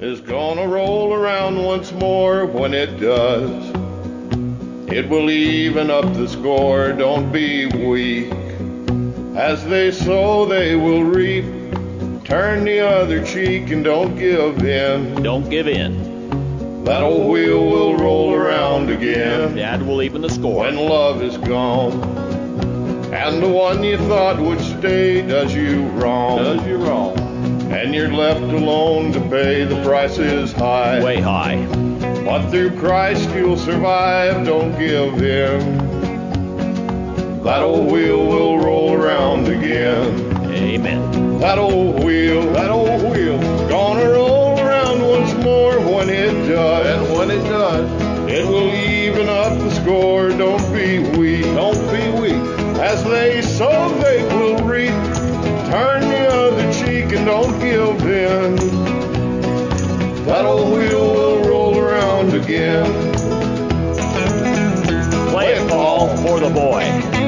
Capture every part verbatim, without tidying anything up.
is gonna roll around once more. When it does, it will even up the score. Don't be weak. As they sow, they will reap. Turn the other cheek and don't give in. Don't give in. That old wheel will roll around again. That will even the score. When love is gone, and the one you thought would stay does you wrong. Does you wrong. And you're left alone to pay. The price is high. Way high. But through Christ you'll survive. Don't give in. That old wheel will roll around again. Amen. That old wheel, that old wheel, gonna roll around once more. When it does, and when it does, it will even up the score. Don't be weak, don't be weak. As they sow, they will reap. Turn the other cheek and don't give in. That old wheel will roll around again. Play it, Paul, for the boy.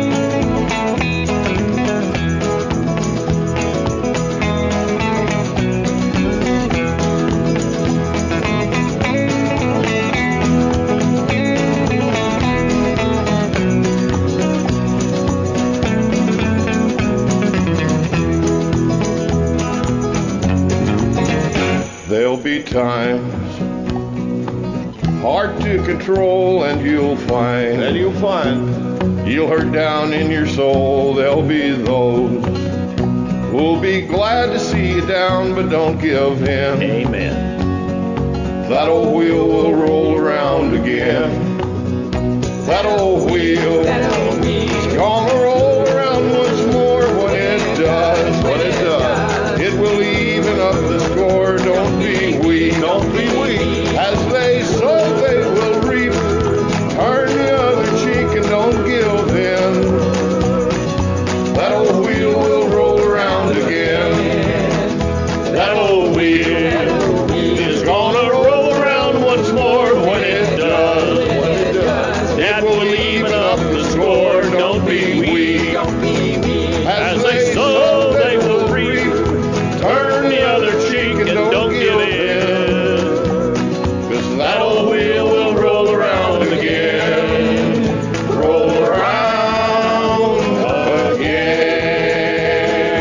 There'll be times hard to control, and you'll find, and you'll find, you'll hurt down in your soul. There'll be those who'll be glad to see you down, but don't give in. Amen. That old wheel will roll around again. That old wheel, that old wheel is gonna roll around once more. When it does, when it does, it will even up the score. Don't be weak, don't be weak. As they sow, they will reap. Turn the other cheek and don't give in. That old wheel will roll around again. That old wheel is gonna roll around once more. When it does, when it does, it will even up the score. Don't be weak. As they sow, they will reap. Turn the other cheek and don't give in. 'Cause that old wheel will roll around again. Roll around again.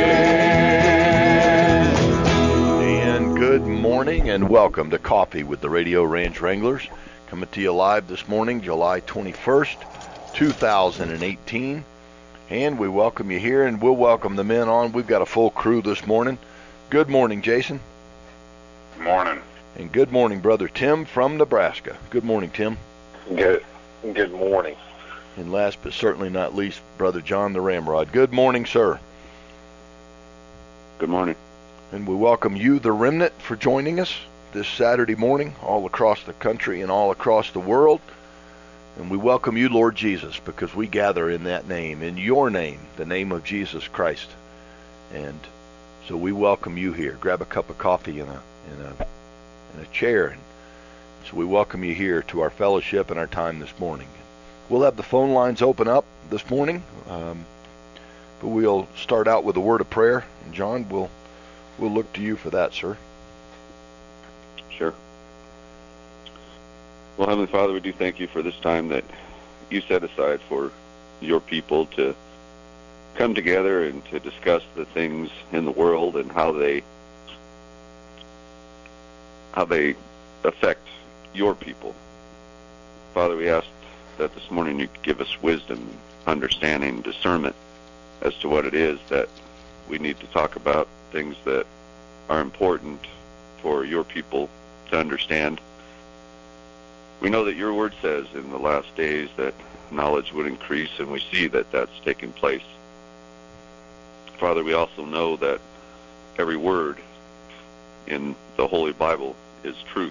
And good morning and welcome to Coffee with the Radio Ranch Wranglers. Coming to you live this morning, July twenty-first, two thousand eighteen. And we welcome you here, and we'll welcome the men on. We've got a full crew this morning. Good morning, Jason. Good morning. And good morning, Brother Tim from Nebraska. Good morning, Tim. Good Good morning. And last but certainly not least, Brother John the Ramrod. Good morning, sir. Good morning. And we welcome you, the remnant, for joining us this Saturday morning all across the country and all across the world. And we welcome you, Lord Jesus, because we gather in that name, in your name, the name of Jesus Christ. And so we welcome you here. Grab a cup of coffee and a, and a, and a chair. And so we welcome you here to our fellowship and our time this morning. We'll have the phone lines open up this morning, um, but we'll start out with a word of prayer. And John, we'll we'll look to you for that, sir. Sure. Well, Heavenly Father, we do thank you for this time that you set aside for your people to come together and to discuss the things in the world and how they how they affect your people. Father, we ask that this morning you give us wisdom, understanding, discernment as to what it is that we need to talk about, things that are important for your people to understand. We know that your word says in the last days that knowledge would increase, and we see that that's taking place. Father, we also know that every word in the Holy Bible is truth,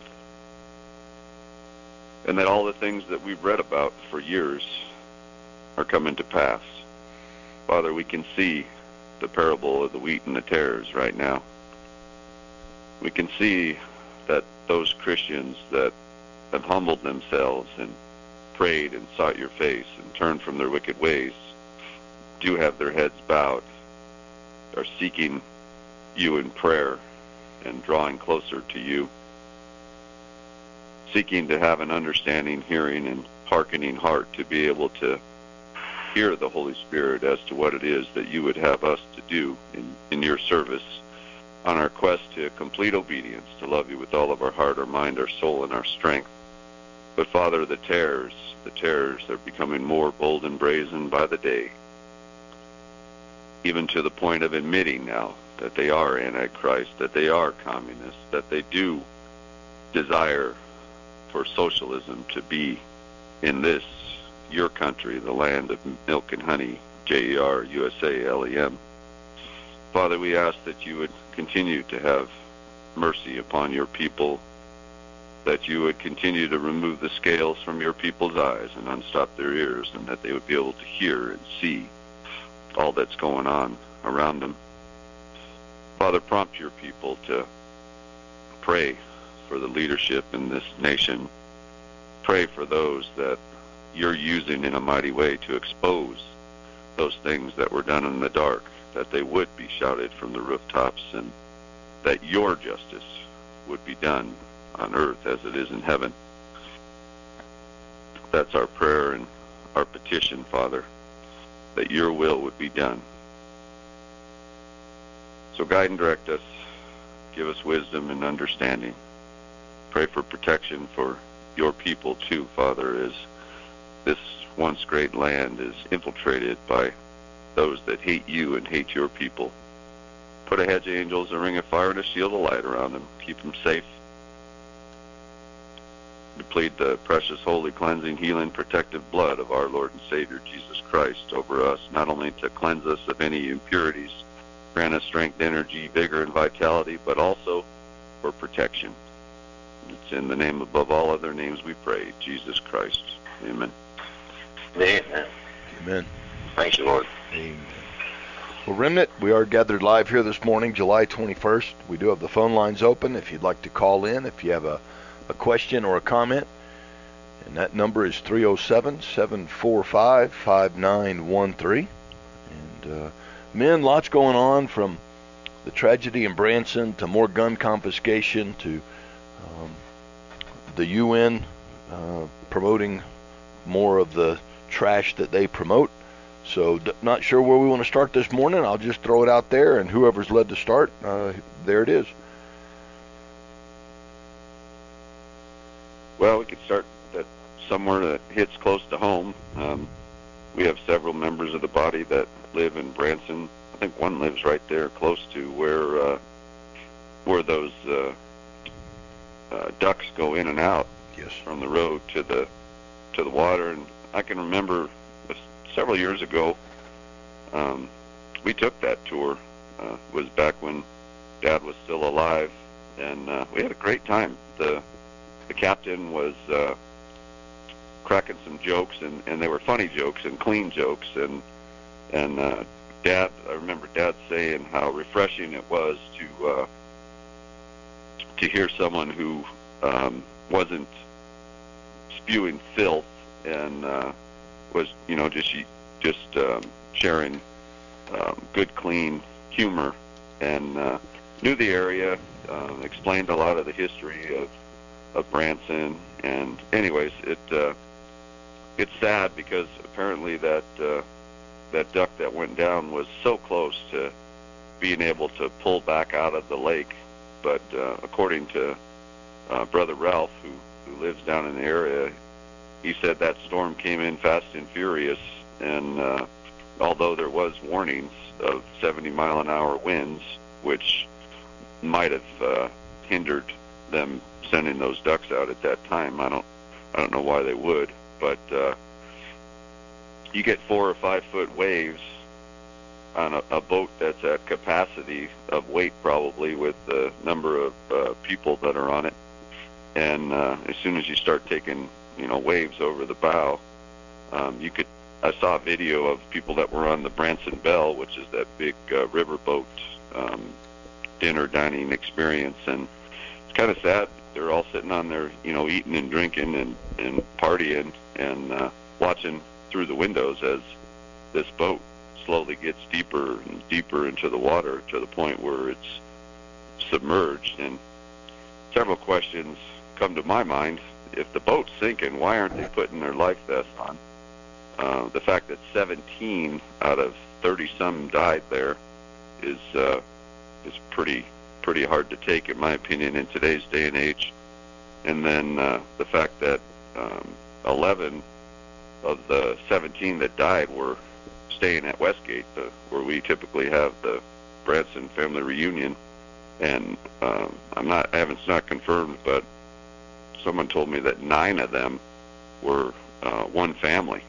and that all the things that we've read about for years are coming to pass. Father, we can see the parable of the wheat and the tares right now. We can see that those Christians that have humbled themselves and prayed and sought your face and turned from their wicked ways do have their heads bowed, are seeking you in prayer and drawing closer to you. seeking to have an understanding, hearing, and hearkening heart to be able to hear the Holy Spirit as to what it is that you would have us to do in, in your service on our quest to complete obedience, to love you with all of our heart, our mind, our soul, and our strength. But Father, the tares, the tares are becoming more bold and brazen by the day, even to the point of admitting now that they are Antichrist, that they are communists, that they do desire for socialism to be in this, your country, the land of milk and honey, J E R U S A L E M. Father, we ask that you would continue to have mercy upon your people, that you would continue to remove the scales from your people's eyes and unstop their ears, and that they would be able to hear and see all that's going on around them. Father, prompt your people to pray for the leadership in this nation. Pray for those that you're using in a mighty way to expose those things that were done in the dark, that they would be shouted from the rooftops, and that your justice would be done on earth as it is in heaven. That's our prayer and our petition, Father, that your will would be done. So guide and direct us. Give us wisdom and understanding. Pray for protection for your people too, Father, as this once great land is infiltrated by those that hate you and hate your people. Put a hedge of angels, a ring of fire, and a shield of light around them. Keep them safe. We plead the precious, holy, cleansing, healing, protective blood of our Lord and Savior Jesus Christ over us, not only to cleanse us of any impurities, grant us strength, energy, vigor, and vitality, but also for protection. It's in the name above all other names we pray, Jesus Christ. Amen. Amen. Amen. Thank you, Lord. Amen. Well, Remnant, we are gathered live here this morning, July twenty-first. We do have the phone lines open if you'd like to call in, if you have a, a question or a comment. And that number is three oh seven, seven four five, five nine one three. And, uh, men, lots going on, from the tragedy in Branson to more gun confiscation to um, the U N uh, promoting more of the trash that they promote. So d- not sure where we want to start this morning. I'll just throw it out there, and whoever's led to start, uh, there it is. Well, we could start at somewhere that hits close to home. Um, we have several members of the body that live in Branson. I think one lives right there close to where uh, where those uh, uh, ducks go in and out. Yes. From the road to the to the water. And I can remember several years ago, um, we took that tour. Uh, it was back when Dad was still alive, and uh, we had a great time. The the captain was uh, cracking some jokes, and, and they were funny jokes and clean jokes, and and uh, Dad, I remember Dad saying how refreshing it was to uh, to hear someone who um, wasn't spewing filth and uh, was, you know, just just um, sharing um, good, clean humor, and uh, knew the area, uh, explained a lot of the history of of Branson. And anyways, it uh, it's sad because apparently that uh, that duck that went down was so close to being able to pull back out of the lake, but uh, according to uh, Brother Ralph, who who lives down in the area, he said that storm came in fast and furious, and uh, although there was warnings of seventy mile an hour winds, which might have uh, hindered them sending those ducks out at that time, I don't, I don't know why they would, but uh, you get four or five foot waves on a, a boat that's at capacity of weight, probably, with the number of uh, people that are on it, and uh, as soon as you start taking, you know, waves over the bow, um, you could, I saw a video of people that were on the Branson Belle, which is that big uh, riverboat um, dinner dining experience, and it's kind of sad. They're all sitting on there, you know, eating and drinking and, and partying and uh, watching through the windows as this boat slowly gets deeper and deeper into the water to the point where it's submerged. And several questions come to my mind if the boat's sinking, why aren't they putting their life vests on? Uh, the fact that seventeen out of thirty some died there is uh, is pretty pretty hard to take, in my opinion, in today's day and age. And then uh, the fact that um, eleven of the seventeen that died were staying at Westgate, uh, where we typically have the Branson family reunion. And um, I'm not, I haven't, it's not confirmed, but someone told me that nine of them were uh, one family.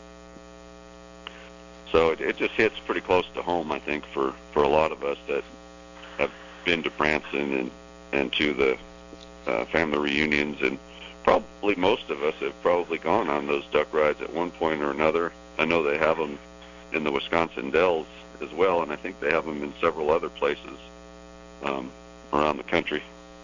So it, it just hits pretty close to home, I think, for, for a lot of us that have been to Branson and, and to the uh, family reunions. And probably most of us have probably gone on those duck rides at one point or another. I know they have them in the Wisconsin Dells as well, and I think they have them in several other places um, around the country.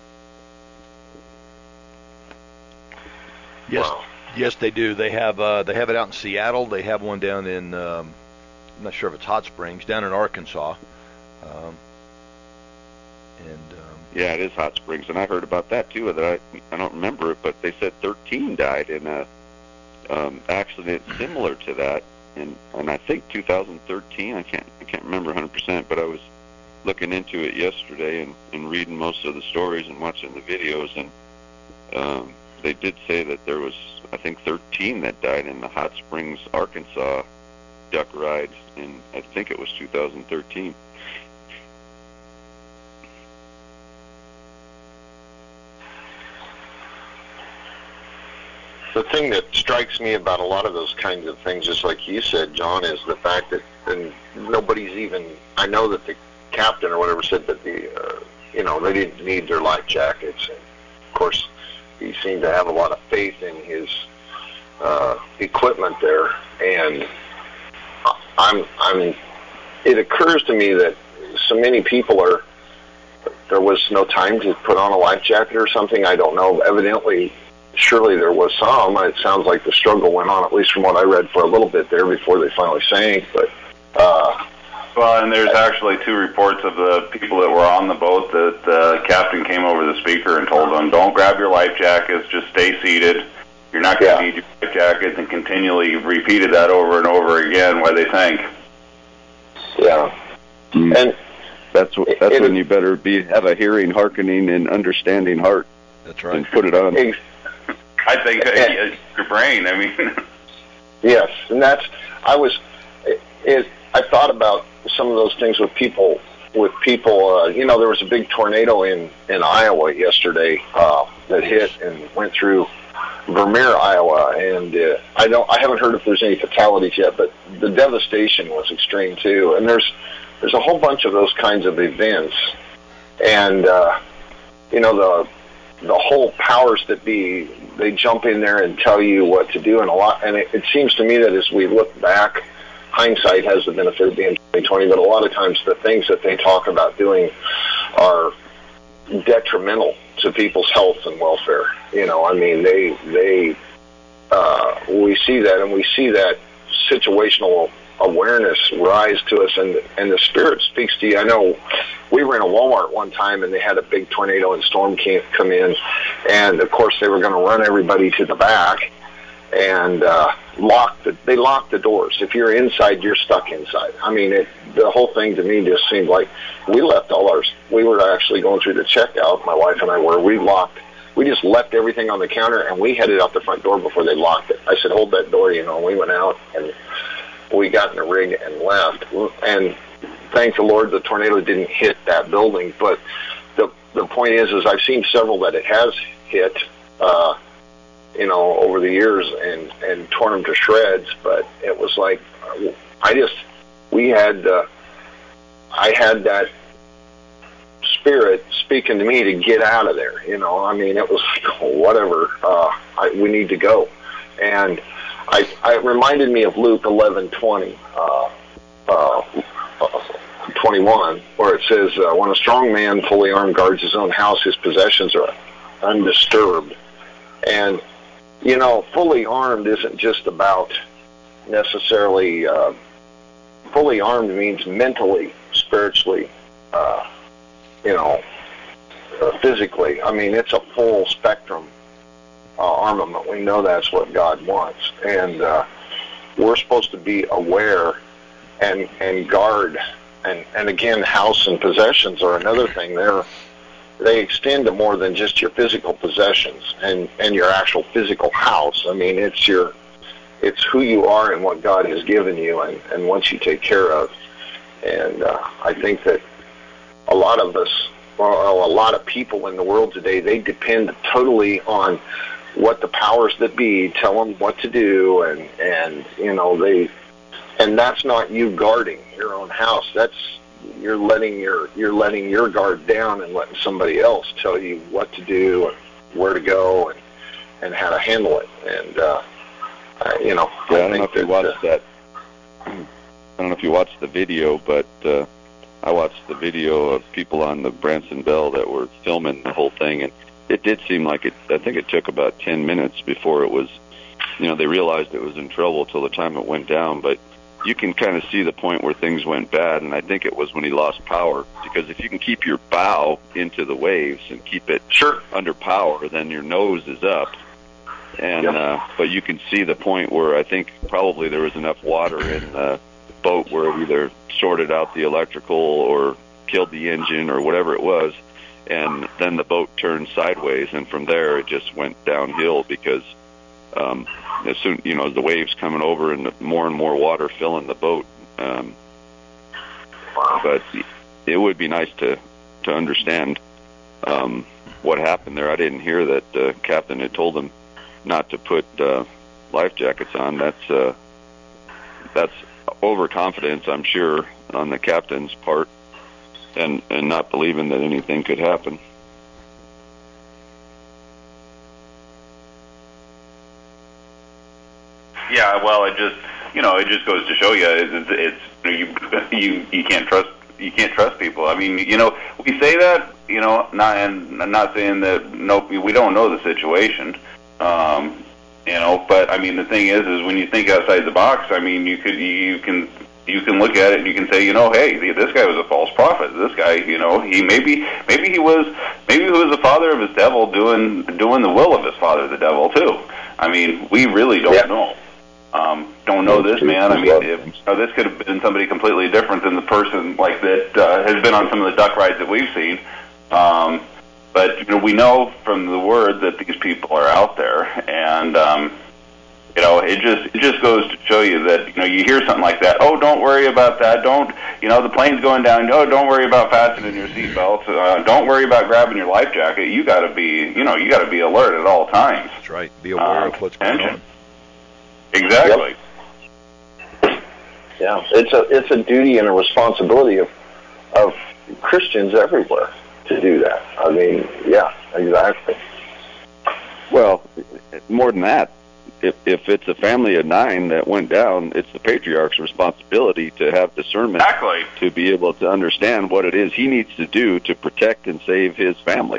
Yes, Wow. yes, they do. They have uh, they have it out in Seattle. They have one down in um, I'm not sure if it's Hot Springs, down in Arkansas. Um, and um, yeah, it is Hot Springs, and I heard about that too. That I I don't remember it, but they said thirteen died in a um, accident similar to that, and and I think two thousand thirteen. I can't I can't remember one hundred percent, but I was looking into it yesterday and, and reading most of the stories and watching the videos, and um, they did say that there was, I think, thirteen that died in the Hot Springs, Arkansas duck ride, and I think it was two thousand thirteen. The thing that strikes me about a lot of those kinds of things, just like you said, John, is the fact that and nobody's even, I know that the captain or whatever said that the, uh, you know, they didn't need their life jackets. And of course, he seemed to have a lot of faith in his uh, equipment there. And I'm, I'm, it occurs to me that so many people are, there was no time to put on a life jacket or something. I don't know. Evidently, surely there was some. It sounds like the struggle went on, at least from what I read, for a little bit there before they finally sank. But uh, well, and there's actually two reports of the people that were on the boat that the captain came over the speaker and told them, "Don't grab your life jackets, just stay seated. You're not going to yeah. need your life jackets," and continually repeated that over and over again while they sank. Yeah, Mm. and That's wh- that's it, when you better be have a hearing, hearkening, and understanding heart, that's right. and put it on. it, I think uh, your brain. I mean, yes, and that's I was. It, it, I thought about some of those things with people. With people, uh, you know, there was a big tornado in in Iowa yesterday uh, that hit and went through Vermeer, Iowa, and uh, I don't. I haven't heard if there's any fatalities yet, but the devastation was extreme too. And there's there's a whole bunch of those kinds of events, and uh, you know the the whole powers that be, they jump in there and tell you what to do, and a lot. And it, it seems to me that as we look back, hindsight has the benefit of being twenty twenty, but a lot of times the things that they talk about doing are detrimental to people's health and welfare. You know, I mean, they they uh, we see that, and we see that situational awareness rise to us, and and the Spirit speaks to you. I know we were in a Walmart one time, and they had a big tornado and storm came come in, and of course they were going to run everybody to the back and uh, lock the they locked the doors. If you're inside, you're stuck inside. I mean, it, the whole thing to me just seemed like we left all ours. We were actually going through the checkout. My wife and I were. We locked. We just left everything on the counter, and we headed out the front door before they locked it. I said, "Hold that door," you know. And we went out, and we got in the rig and left. And thank the Lord, the tornado didn't hit that building. But the the point is, is I've seen several that it has hit, uh, you know, over the years and and torn them to shreds. But it was like, I just we had, uh, I had that Spirit speaking to me to get out of there. You know, I mean, it was like, oh, whatever. Uh, I, we need to go. And I, I it reminded me of Luke eleven twenty, uh, uh, twenty-one, where it says, uh, "When a strong man fully armed guards his own house, his possessions are undisturbed." And you know, fully armed isn't just about necessarily. Uh, fully armed means mentally, spiritually, uh, you know, uh, physically. I mean, it's a full spectrum armament. We know that's what God wants, and uh, we're supposed to be aware and and guard. And and again, house and possessions are another thing. They're they extend to more than just your physical possessions and and your actual physical house. I mean, it's your it's who you are and what God has given you, and and what you take care of. And uh, I think that a lot of us, well, a lot of people in the world today, they depend totally on what the powers that be tell them what to do, and and you know they, and that's not you guarding your own house. That's you're letting your you're letting your guard down and letting somebody else tell you what to do and where to go and and how to handle it. And uh, uh, you know, yeah, I, I don't know if you watched uh, that. I don't know if you watched the video, but uh, I watched the video of people on the Branson Bell that were filming the whole thing, and it did seem like it. I think it took about ten minutes before it was, you know, they realized it was in trouble till the time it went down. But you can kind of see the point where things went bad, and I think it was when he lost power. Because if you can keep your bow into the waves and keep it sure. under power, then your nose is up. And yep. uh, but you can see the point where I think probably there was enough water in the boat where it either shorted out the electrical or killed the engine or whatever it was, and then the boat turned sideways, and from there it just went downhill because um, as soon you know the waves coming over and the more and more water filling the boat. Um, but it would be nice to to understand um, what happened there. I didn't hear that the uh, captain had told them not to put uh, life jackets on. That's uh, that's overconfidence, I'm sure, on the captain's part, and and not believing that anything could happen. Yeah, well, it just you know it just goes to show you it's, it's you you you can't trust you can't trust people. I mean, you know, we say that, you know, not and I'm not saying that no, we don't know the situation. Um, You know, but I mean, the thing is, is when you think outside the box, I mean, you could, you can, you can look at it and you can say, you know, hey, this guy was a false prophet. This guy, you know, he maybe, maybe he was, maybe he was the father of his devil, doing, doing the will of his father, the devil, too. I mean, we really don't yeah. know. Um, don't know this man. I mean, if, you know, this could have been somebody completely different than the person like that uh, has been on some of the duck rides that we've seen. Um, But you know, we know from the word that these people are out there, and um, you know, it just it just goes to show you that you know you hear something like that. Oh, don't worry about that. Don't you know the plane's going down? Oh, don't worry about fastening your seatbelts. Uh, don't worry about grabbing your life jacket. You got to be you know you got to be alert at all times. That's right. Be aware uh, of what's going on. Exactly. Yep. Yeah, it's a it's a duty and a responsibility of of Christians everywhere to do that. I mean, yeah, exactly. Well, more than that, if if it's a family of nine that went down, it's the patriarch's responsibility to have discernment exactly. to be able to understand what it is he needs to do to protect and save his family,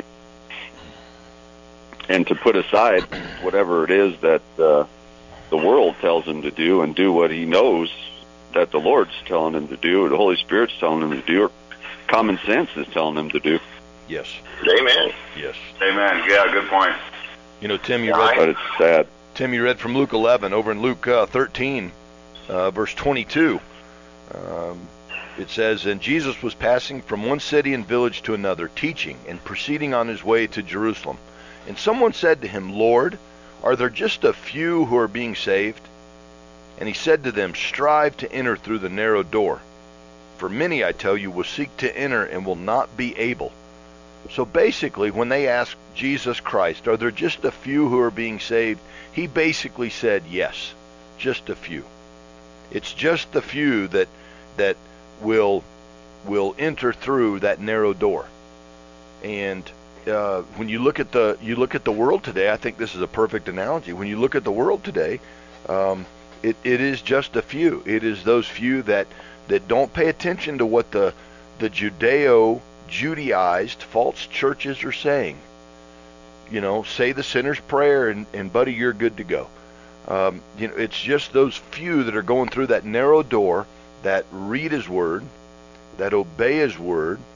and to put aside whatever it is that uh, the world tells him to do, and do what he knows that the Lord's telling him to do, or the Holy Spirit's telling him to do, or common sense is telling him to do. Yes. Amen. Yes. Amen. Yeah, good point. You know, Tim, you yeah, read. But it's sad. Tim, you read from Luke eleven over in Luke uh, thirteen, uh, verse twenty-two. Um, it says, "And Jesus was passing from one city and village to another, teaching and proceeding on his way to Jerusalem. And someone said to him, 'Lord, are there just a few who are being saved?' And he said to them, 'Strive to enter through the narrow door. For many, I tell you, will seek to enter and will not be able.'" So basically, when they asked Jesus Christ, are there just a few who are being saved, he basically said, yes, just a few. It's just the few that that will will enter through that narrow door. And uh, when you look at the you look at the world today, I think this is a perfect analogy. When you look at the world today, um, it, it is just a few. It is those few that that don't pay attention to what the the Judeo Judaized false churches are saying. You know, say the sinner's prayer and, and buddy, you're good to go. Um, you know, it's just those few that are going through that narrow door, that read his word, that obey his word,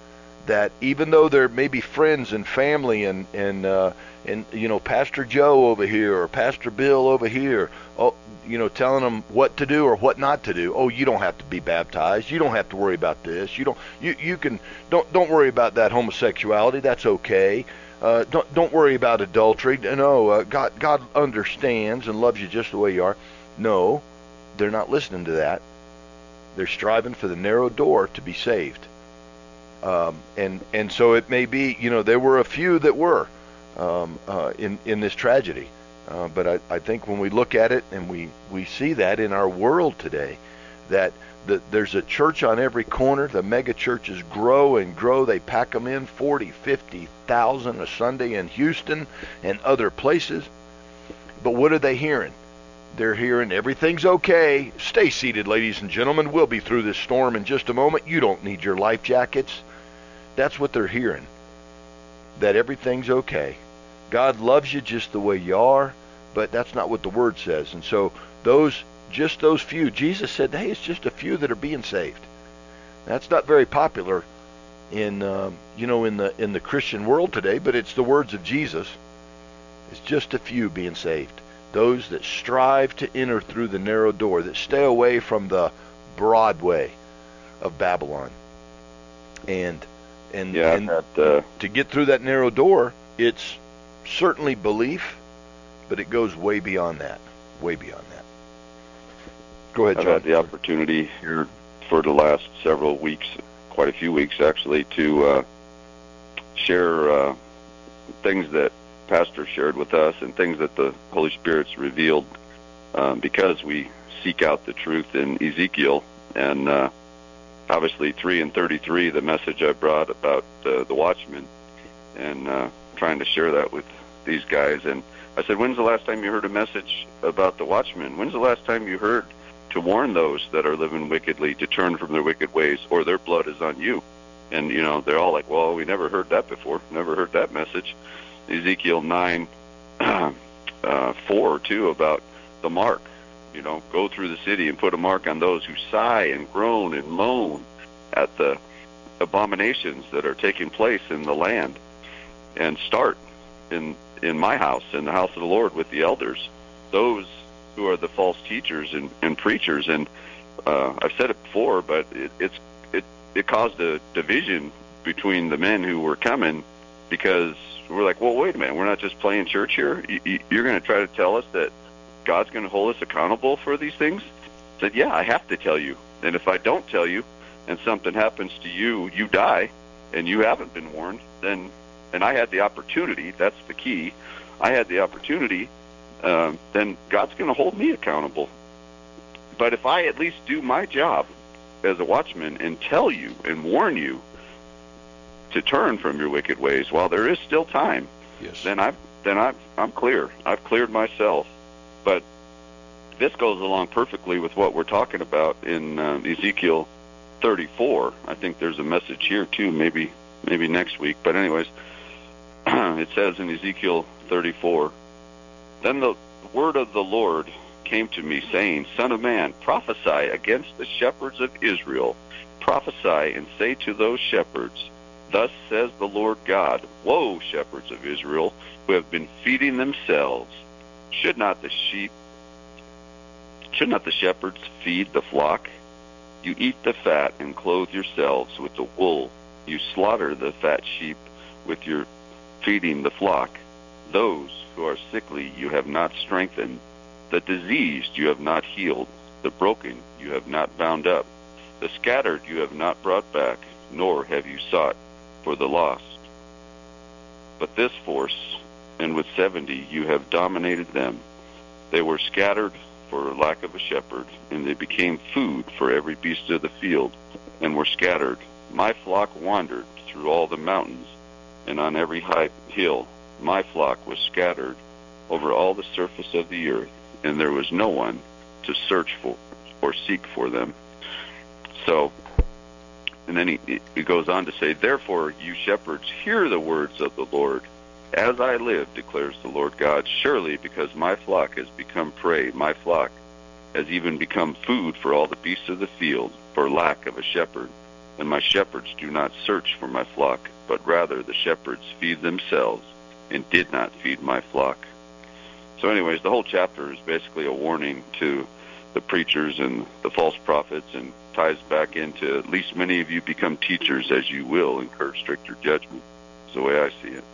that even though they're maybe friends and family and and uh, and you know Pastor Joe over here or Pastor Bill over here, oh, you know, telling them what to do or what not to do. Oh, you don't have to be baptized. You don't have to worry about this. You don't. You you can don't don't worry about that homosexuality. That's okay. Uh, don't don't worry about adultery. No, uh, God God understands and loves you just the way you are. No, they're not listening to that. They're striving for the narrow door to be saved. Um, and and so it may be, you know, there were a few that were um, uh, in in this tragedy. Uh, but I, I think when we look at it and we, we see that in our world today, that the, there's a church on every corner. The mega churches grow and grow. They pack them in, forty, fifty thousand a Sunday in Houston and other places. But what are they hearing? They're hearing everything's okay. Stay seated, ladies and gentlemen. We'll be through this storm in just a moment. You don't need your life jackets. That's what they're hearing, that everything's okay. God loves you just the way you are, but that's not what the Word says. And so those, just those few, Jesus said, hey, it's just a few that are being saved. That's not very popular in, um, you know, in the in the Christian world today, but it's the words of Jesus. It's just a few being saved. Those that strive to enter through the narrow door, that stay away from the broad way of Babylon. And and, yeah, and that, uh, to get through that narrow door, it's certainly belief, but it goes way beyond that. Way beyond that. Go ahead, I've John. had the opportunity here for the last several weeks, quite a few weeks actually, to uh, share uh, things that Pastor shared with us and things that the Holy Spirit's revealed um, because we seek out the truth in Ezekiel. And uh, obviously three and thirty-three, the message I brought about uh, the watchman, and uh, trying to share that with these guys. And I said, when's the last time you heard a message about the watchman? When's the last time you heard to warn those that are living wickedly to turn from their wicked ways, or their blood is on you? And, you know, they're all like, well, we never heard that before, never heard that message. Ezekiel nine, uh, four, too, about the mark. You know, go through the city and put a mark on those who sigh and groan and moan at the abominations that are taking place in the land. And start in in my house, in the house of the Lord, with the elders, those who are the false teachers and, and preachers. And uh, I've said it before, but it, it's it it caused a division between the men who were coming, because we're like, well, wait a minute, we're not just playing church here. You, you're going to try to tell us that God's going to hold us accountable for these things? I said, yeah, I have to tell you. And if I don't tell you, and something happens to you, you die, and you haven't been warned, then, and I had the opportunity, that's the key, I had the opportunity, um, then God's going to hold me accountable. But if I at least do my job as a watchman and tell you and warn you to turn from your wicked ways while there is still time, yes, then I've then I've, I'm clear. I've cleared myself. But this goes along perfectly with what we're talking about in uh, Ezekiel thirty-four. I think there's a message here too, maybe maybe next week. But anyways, it says in Ezekiel thirty-four, then the word of the Lord came to me, saying, Son of man, prophesy against the shepherds of Israel. Prophesy and say to those shepherds, Thus says the Lord God, Woe, shepherds of Israel, who have been feeding themselves. Should not the sheep, should not the shepherds feed the flock? You eat the fat and clothe yourselves with the wool. You slaughter the fat sheep with your feeding the flock. Those who are sickly you have not strengthened. The diseased you have not healed. The broken you have not bound up. The scattered you have not brought back, nor have you sought for the lost. But this force, and with seventy you have dominated them. They were scattered for lack of a shepherd, and they became food for every beast of the field, and were scattered. My flock wandered through all the mountains, and on every high hill. My flock was scattered over all the surface of the earth, and there was no one to search for or seek for them. So, and then he, he goes on to say, Therefore, you shepherds, hear the words of the Lord. As I live, declares the Lord God, surely because my flock has become prey, my flock has even become food for all the beasts of the field, for lack of a shepherd. And my shepherds do not search for my flock, but rather the shepherds feed themselves and did not feed my flock. So anyways, the whole chapter is basically a warning to the preachers and the false prophets, and ties back into, at least many of you become teachers, as you will incur stricter judgment. That's the way I see it.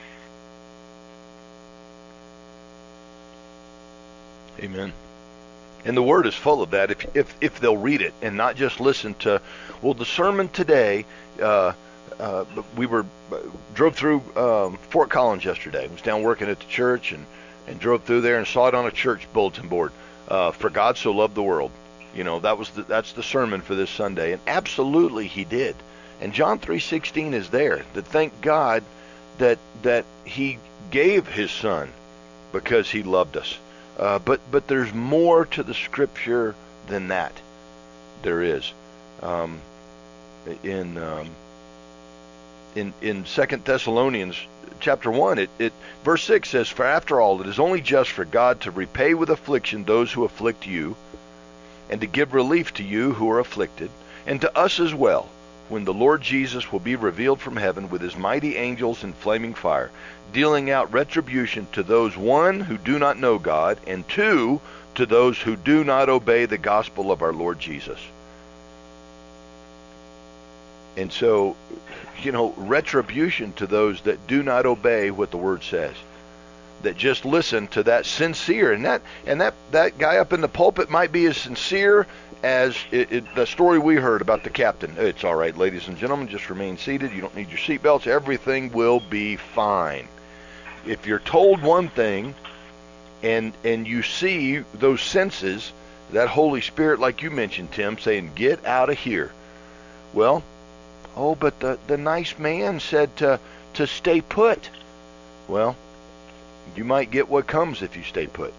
Amen. And the Word is full of that if if if they'll read it and not just listen to, well, the sermon today, uh, uh, we were, uh, drove through um, Fort Collins yesterday. I was down working at the church and, and drove through there and saw it on a church bulletin board. Uh, for God so loved the world. You know, that was the, that's the sermon for this Sunday. And absolutely he did. And John three sixteen is there. That thank God that that he gave his son because he loved us. Uh, but but there's more to the scripture than that. There is. Um, in um, in in Second Thessalonians chapter one, it, it verse six says, "For after all, it is only just for God to repay with affliction those who afflict you, and to give relief to you who are afflicted, and to us as well, when the Lord Jesus will be revealed from heaven with his mighty angels in flaming fire, dealing out retribution to those, one, who do not know God, and two, to those who do not obey the gospel of our Lord Jesus." And so, you know, retribution to those that do not obey what the Word says, that just listen to that sincere, and that and that that guy up in the pulpit might be as sincere as it, it, the story we heard about the captain. It's all right, ladies and gentlemen, just remain seated. You don't need your seatbelts. Everything will be fine. If you're told one thing, and and you see those senses, that Holy Spirit, like you mentioned, Tim, saying, "Get out of here." Well, oh, but the the nice man said to to stay put. Well, you might get what comes if you stay put.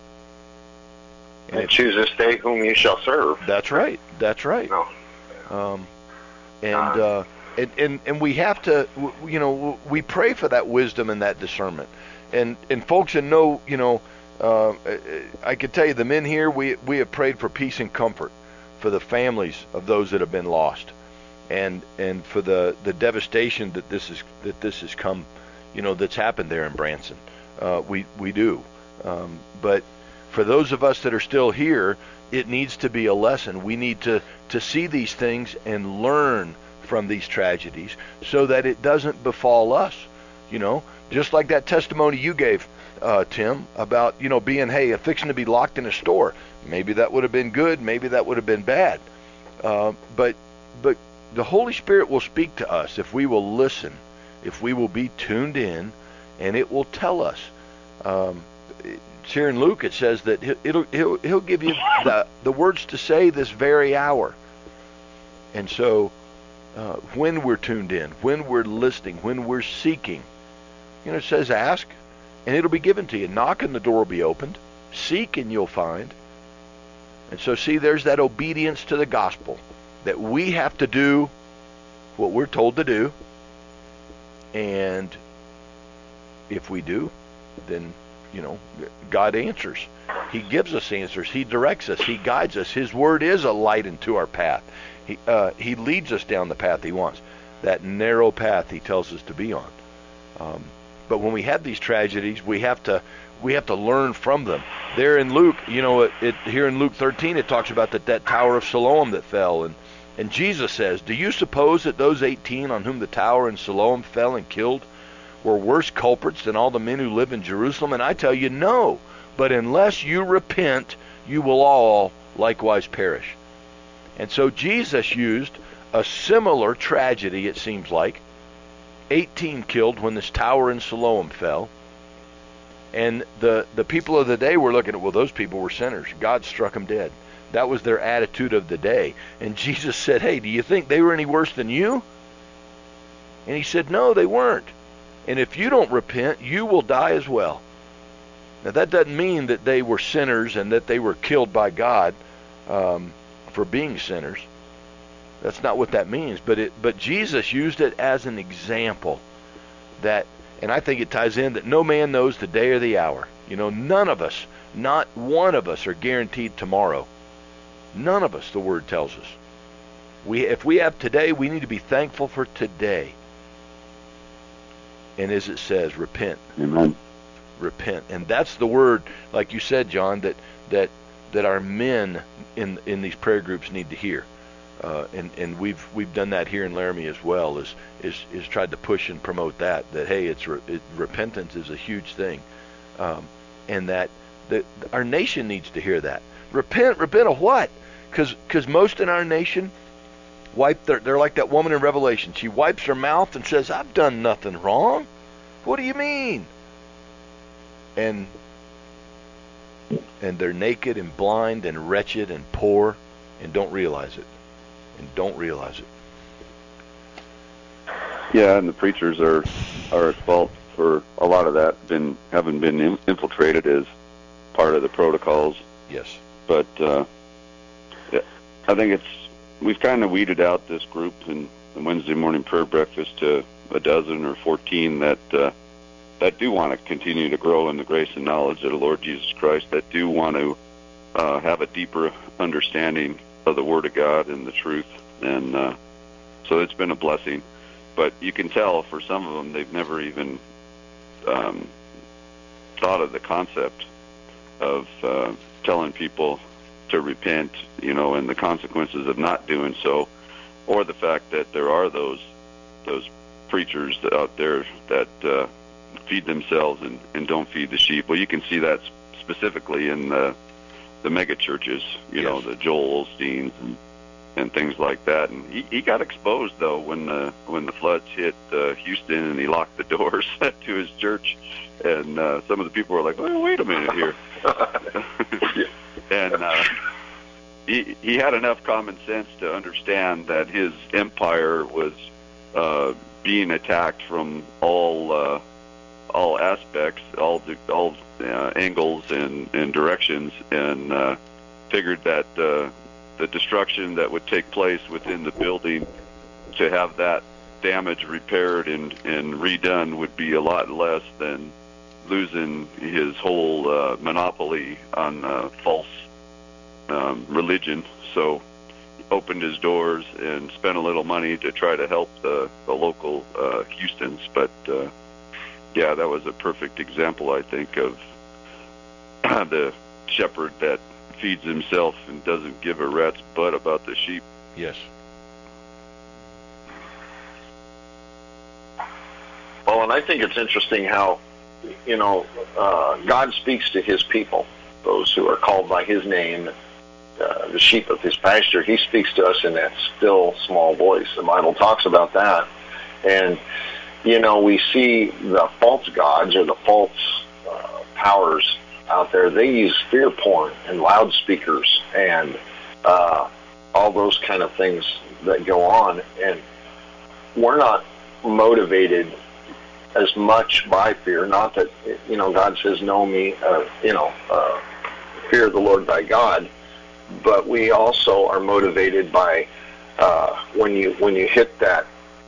And, and choose this day whom you shall serve. That's right. That's right. No. Um, and, uh, and and and we have to, you know, we pray for that wisdom and that discernment. And and folks, and know, you know, uh, I could tell you, the men here, we we have prayed for peace and comfort for the families of those that have been lost, and and for the the devastation that this is that this has come, you know, that's happened there in Branson. Uh, we we do, um, but for those of us that are still here, it needs to be a lesson. We need to to see these things and learn from these tragedies, so that it doesn't befall us. You know, just like that testimony you gave, uh, Tim, about, you know, being, hey, fixing to be locked in a store. Maybe that would have been good. Maybe that would have been bad. Uh, but but the Holy Spirit will speak to us if we will listen, if we will be tuned in, and it will tell us. Um, it's here in Luke, it says that he'll, it'll, he'll, he'll give you the, the words to say this very hour. And so uh, when we're tuned in, when we're listening, when we're seeking, you know, it says ask, and it'll be given to you. Knock, and the door will be opened. Seek, and you'll find. And so, see, there's that obedience to the gospel, that we have to do what we're told to do. And if we do, then, you know, God answers. He gives us answers. He directs us. He guides us. His word is a light into our path. He, uh, he leads us down the path he wants, that narrow path he tells us to be on. Um, but when we have these tragedies, we have to we have to learn from them. There in Luke, you know, it, it here in Luke thirteen, it talks about that, that Tower of Siloam that fell, and and Jesus says, "Do you suppose that those eighteen on whom the tower in Siloam fell and killed were worse culprits than all the men who live in Jerusalem? And I tell you, no. But unless you repent, you will all likewise perish." And so Jesus used a similar tragedy, it seems like, eighteen killed when this tower in Siloam fell. And the, the people of the day were looking at, well, those people were sinners. God struck them dead. That was their attitude of the day. And Jesus said, hey, do you think they were any worse than you? And he said, no, they weren't. And if you don't repent, you will die as well. Now, that doesn't mean that they were sinners and that they were killed by God um, for being sinners. That's not what that means. But it, but Jesus used it as an example that, and I think it ties in, that no man knows the day or the hour. You know, none of us, not one of us, are guaranteed tomorrow. None of us, the Word tells us. We, if we have today, we need to be thankful for today. And as it says, repent. Amen. Repent. And that's the word, like you said, John, that that that our men in in these prayer groups need to hear. Uh, and and we've we've done that here in Laramie as well. Is is is tried to push and promote that that hey, it's re, it, repentance is a huge thing, um, and that that our nation needs to hear that. Repent, repent of what? Because because most in our nation wipe their, they're like that woman in Revelation. She wipes her mouth and says, "I've done nothing wrong. What do you mean?" And and they're naked and blind and wretched and poor and don't realize it. And don't realize it. Yeah, and the preachers are are at fault for a lot of that, been having been in, infiltrated as part of the protocols. Yes. But uh, yeah, I think it's we've kind of weeded out this group in the Wednesday morning prayer breakfast to a dozen or fourteen that uh, that do want to continue to grow in the grace and knowledge of the Lord Jesus Christ, that do want to uh, have a deeper understanding of the Word of God and the truth, and uh, so it's been a blessing. But you can tell for some of them they've never even um, thought of the concept of uh, telling people to repent, you know, and the consequences of not doing so, or the fact that there are those those preachers out there that uh, feed themselves and, and don't feed the sheep. Well, you can see that specifically in the the mega churches, you yes. know, the Joel Osteens and and things like that. And he, he got exposed though when the when the floods hit uh, Houston, and he locked the doors to his church. And uh, some of the people were like, "Oh, wait a minute here." and uh, he he had enough common sense to understand that his empire was uh, being attacked from all uh, all aspects, all all uh, angles and, and directions, and uh, figured that uh, the destruction that would take place within the building to have that damage repaired and, and redone would be a lot less than losing his whole uh, monopoly on uh, false um, religion. So he opened his doors and spent a little money to try to help the, the local uh, Houstons. But uh, yeah, that was a perfect example, I think, of the shepherd that feeds himself and doesn't give a rat's butt about the sheep. Yes. Well, and I think it's interesting how, you know, uh, God speaks to his people, those who are called by his name, uh, the sheep of his pasture. He speaks to us in that still, small voice. The Bible talks about that. And, you know, we see the false gods or the false uh, powers out there. They use fear porn and loudspeakers and uh, all those kind of things that go on. And we're not motivated as much by fear. Not that, you know, God says, know me, uh, you know, uh, fear the Lord thy God. But we also are motivated by uh, when you when you hit that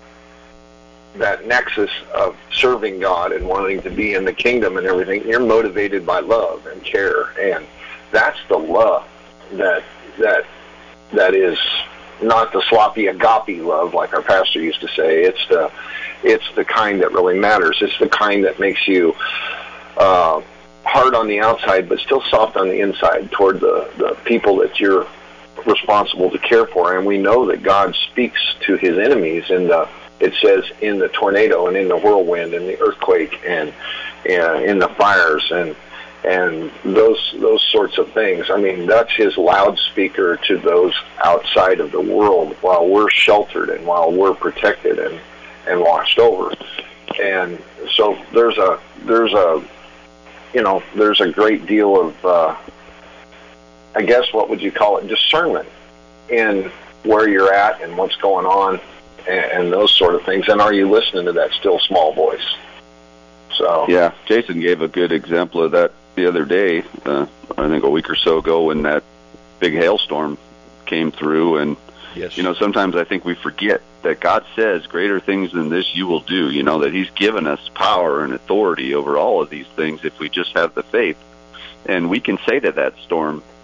that nexus of serving God and wanting to be in the kingdom and everything, you're motivated by love and care, and that's the love that that that is not the sloppy agape love like our pastor used to say. It's the it's the kind that really matters. It's the kind that makes you uh, hard on the outside but still soft on the inside toward the, the people that you're responsible to care for. And we know that God speaks to his enemies in the, it says, in the tornado and in the whirlwind and the earthquake and, and in the fires and and those those sorts of things. I mean, that's his loudspeaker to those outside of the world while we're sheltered and while we're protected and, and watched over. And so there's a there's a you know there's a great deal of uh, I guess what would you call it, discernment in where you're at and what's going on and, and those sort of things. And are you listening to that still small voice? So yeah, Jason gave a good example of that the other day, uh, I think a week or so ago, when that big hailstorm came through. And, yes. you know, sometimes I think we forget that God says greater things than this you will do, you know, that he's given us power and authority over all of these things if we just have the faith. And we can say to that storm,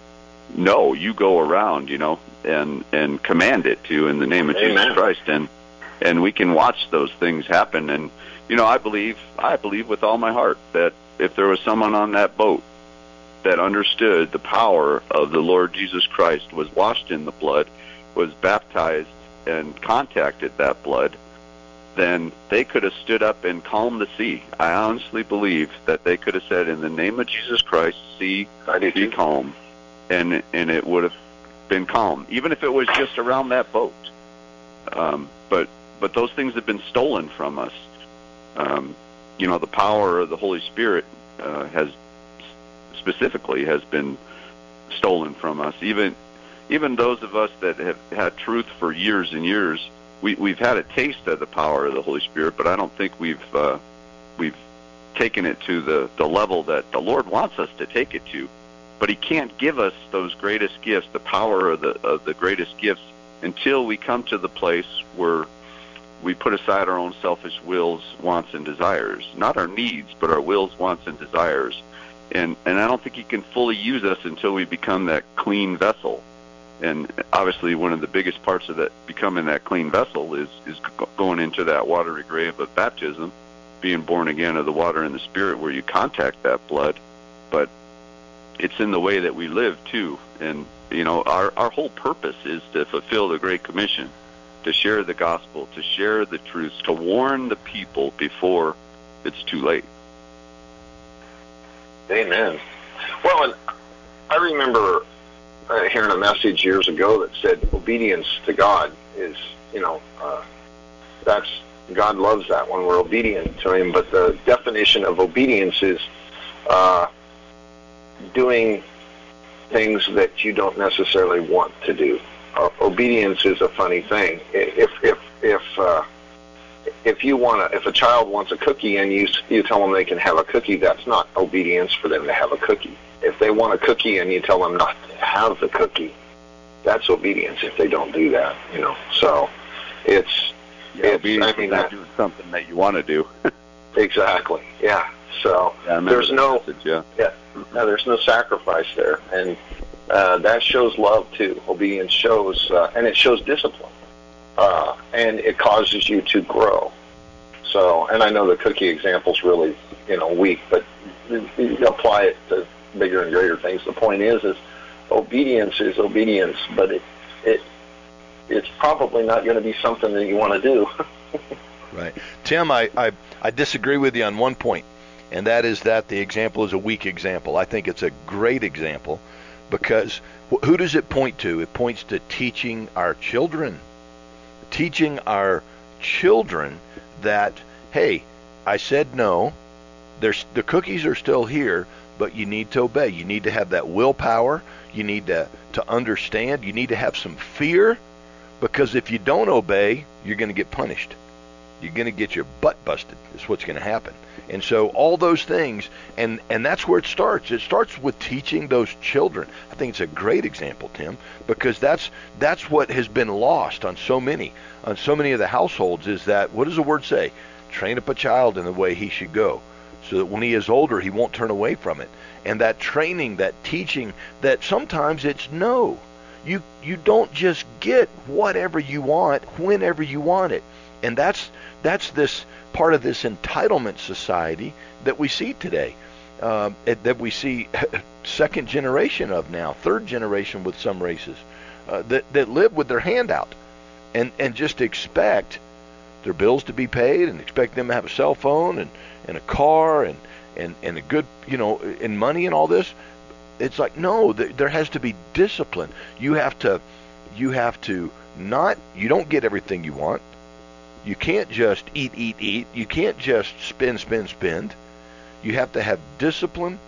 no, you go around, you know, and and command it to in the name of Amen. Jesus Christ, and and we can watch those things happen. And you know, I believe I believe with all my heart that if there was someone on that boat that understood the power of the Lord Jesus Christ, was washed in the blood, was baptized, and contacted that blood, then they could have stood up and calmed the sea. I honestly believe that they could have said, in the name of Jesus Christ, sea, be calm, and and it would have been calm, even if it was just around that boat. Um, but but those things have been stolen from us. Um, you know, the power of the Holy Spirit uh, has specifically has been stolen from us. Even even those of us that have had truth for years and years, we, we've had a taste of the power of the Holy Spirit, but I don't think we've uh, we've taken it to the, the level that the Lord wants us to take it to. But He can't give us those greatest gifts, the power of the of the greatest gifts, until we come to the place where we put aside our own selfish wills, wants, and desires. Not our needs, but our wills, wants, and desires. And and I don't think He can fully use us until we become that clean vessel. And obviously one of the biggest parts of that, becoming that clean vessel, is, is going into that watery grave of baptism, being born again of the water and the Spirit, where you contact that blood. But it's in the way that we live, too. And, you know, our, our whole purpose is to fulfill the Great Commission, to share the gospel, to share the truths, to warn the people before it's too late. Amen. Well, and I remember uh, hearing a message years ago that said obedience to God is, you know, uh, that's, God loves that when we're obedient to Him. But the definition of obedience is uh, doing things that you don't necessarily want to do. Uh, obedience is a funny thing. If if if uh, if you want to, if a child wants a cookie and you you tell them they can have a cookie, that's not obedience for them to have a cookie. If they want a cookie and you tell them not to have the cookie, that's obedience. If they don't do that, you know. So it's yeah, it's I mean not doing something that you want to do. Exactly. Yeah. So yeah, there's no message, yeah. yeah no, there's no sacrifice there, and uh, that shows love too. Obedience shows, uh, and it shows discipline, uh, and it causes you to grow. So, and I know the cookie example's really, you know, weak, but you, you apply it to bigger and greater things. The point is, is obedience is obedience, but it it it's probably not going to be something that you want to do. Right. Tim, I, I, I disagree with you on one point, and that is that the example is a weak example. I think it's a great example, because wh- who does it point to? It points to teaching our children. Teaching our children that, hey, I said no, there's, the cookies are still here, but you need to obey. You need to have that willpower. You need to, to understand. You need to have some fear, because if you don't obey, you're going to get punished. You're going to get your butt busted. Is what's going to happen. And so all those things, and, and that's where it starts. It starts with teaching those children. I think it's a great example, Tim, because that's that's what has been lost on so many, on so many of the households, is that, what does the word say? Train up a child in the way he should go, so that when he is older, he won't turn away from it. And that training, that teaching, that sometimes it's no. You you don't just get whatever you want whenever you want it. And that's that's this part of this entitlement society that we see today, uh, that we see second generation of now, third generation with some races, uh, that, that live with their hand out and, and just expect their bills to be paid and expect them to have a cell phone and, and a car and, and, and a good, you know, and money and all this. It's like, no, th- there has to be discipline. You have to, you have to not, you don't get everything you want. You can't just eat, eat, eat. You can't just spend, spend, spend. You have to have discipline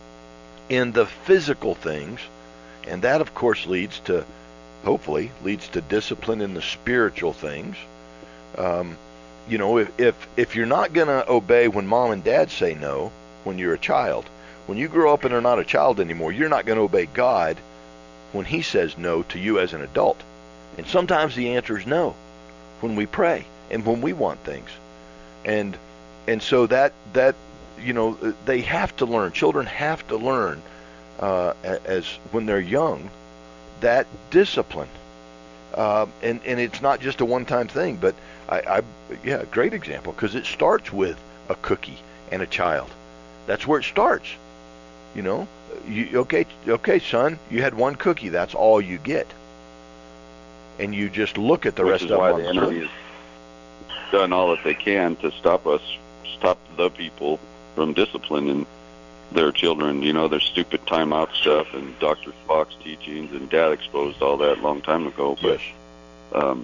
in the physical things, and that, of course, leads to, hopefully, leads to discipline in the spiritual things. Um, you know, if, if if you're not going to obey when mom and dad say no when you're a child, when you grow up and are not a child anymore, you're not going to obey God when He says no to you as an adult. And sometimes the answer is no when we pray and when we want things. And and so that, that you know, they have to learn, children have to learn uh, as when they're young, that discipline. Uh, and, and it's not just a one-time thing, but I, I yeah, great example, because it starts with a cookie and a child. That's where it starts. You know, you, okay, okay, son, you had one cookie. That's all you get. And you just look at the Which rest is of why them. the enemy has done all that they can to stop us, stop the people from disciplining their children. You know, their stupid timeout stuff and Doctor Fox teachings, and Dad exposed all that a long time ago. But, Yes. um,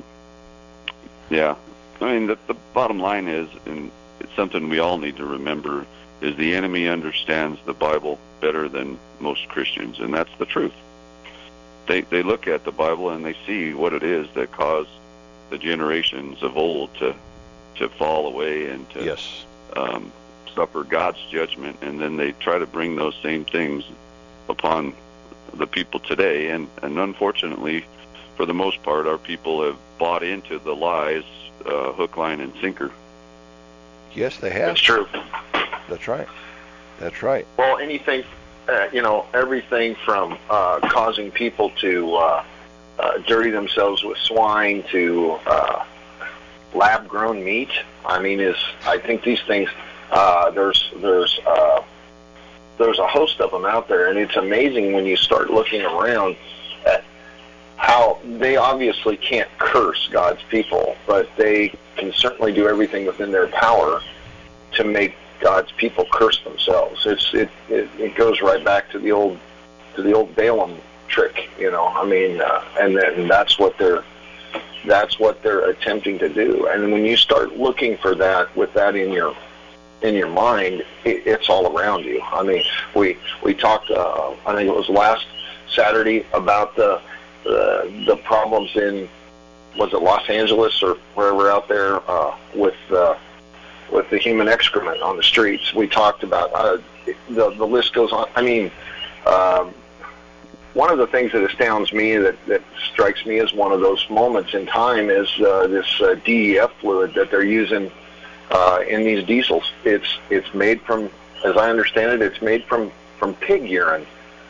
yeah, I mean, the, the bottom line is, and it's something we all need to remember, is the enemy understands the Bible better than most Christians, and that's the truth. They they look at the Bible and they see what it is that caused the generations of old to to fall away and to Yes. um, suffer God's judgment, and then they try to bring those same things upon the people today. And, and unfortunately, for the most part, our people have bought into the lies, uh, hook, line, and sinker. Yes, they have. That's true. That's right. That's right. Well, anything, uh, you know, everything from uh, causing people to uh, uh, dirty themselves with swine to uh, lab-grown meat. I mean, is I think these things. Uh, there's there's uh, there's a host of them out there, and it's amazing when you start looking around at how they obviously can't curse God's people, but they can certainly do everything within their power to make God's people curse themselves. It's it it, it goes right back to the old to the old Balaam trick, you know. I mean, uh, and then that's what they're that's what they're attempting to do. And when you start looking for that with that in your in your mind, it, it's all around you. I mean, we we talked. Uh, I think it was last Saturday about the the, the problems in was it Los Angeles or wherever out there uh, with. Uh, with the human excrement on the streets. We talked about, uh, the, the list goes on. I mean, um, one of the things that astounds me, that, that strikes me as one of those moments in time, is uh, this uh, D E F fluid that they're using uh, in these diesels. It's it's made from, as I understand it, it's made from, from pig urine.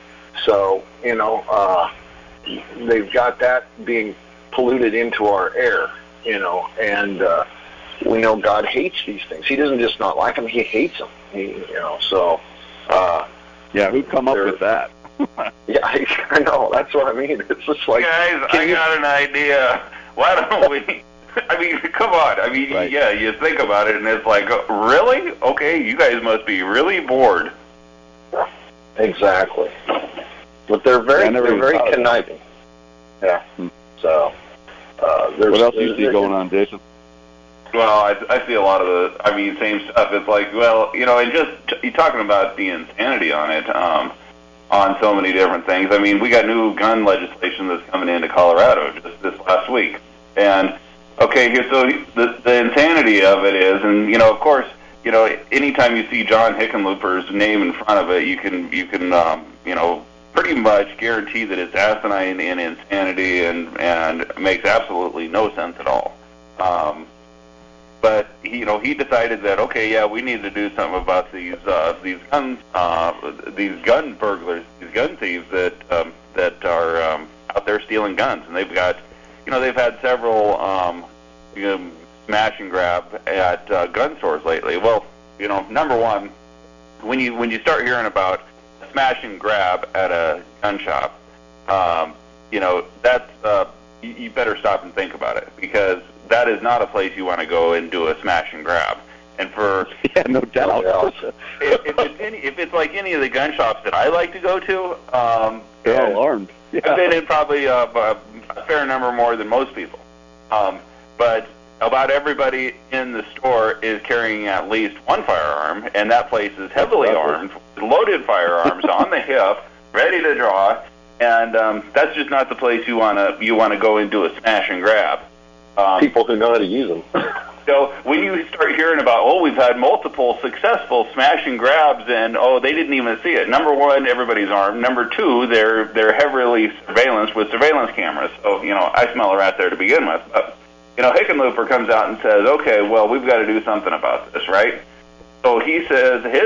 So, you know, uh, they've got that being polluted into our air, you know, and uh, we know God hates these things. He doesn't just not like them; He hates them. He, you know, so uh, yeah, who'd come up with that? yeah, I, I know. That's what I mean. It's just like, guys, I you, got an idea. Why don't we? I mean, come on. I mean, Right. yeah, you think about it, and it's like, really? Okay, you guys must be really bored. exactly. But they're very, Yeah, I never they're even very thought of that. conniving. Yeah. Hmm. So, uh, there's, What else do you there's- see going on, Jason? Well, I, I see a lot of the, I mean, same stuff. It's like, well, you know, and just t- you're talking about the insanity on it, um, on so many different things. I mean, we got new gun legislation that's coming into Colorado just this last week. And, okay, here, so the, the insanity of it is, and, you know, of course, you know, anytime you see John Hickenlooper's name in front of it, you can, you can, um, you know, pretty much guarantee that it's asinine and insanity and, and makes absolutely no sense at all. Um, But he, you know, he decided that okay, yeah, we need to do something about these uh, these guns, uh, these gun burglars, these gun thieves that um, that are um, out there stealing guns, and they've got, you know, they've had several um, you know, smash and grab at uh, gun stores lately. Well, you know, number one, when you when you start hearing about smash and grab at a gun shop, um, you know, that's uh, you, you better stop and think about it, because that is not a place you want to go and do a smash and grab. And for Yeah, no doubt. if, if it's any, if it's like any of the gun shops that I like to go to, um, They're all armed. Yeah. I've been in probably uh, a, a fair number more than most people. Um, but about everybody in the store is carrying at least one firearm, and that place is heavily armed, loaded firearms on the hip, ready to draw. And um, that's just not the place you want to you want to go and do a smash and grab. Um, people who know how to use them. So when you start hearing about, oh, we've had multiple successful smash and grabs, and oh, they didn't even see it. Number one, everybody's armed. Number two, they're they're heavily surveillance with surveillance cameras. So you know, I smell a rat there to begin with. But, you know, Hickenlooper comes out and says, okay, well, we've got to do something about this, right? So he says his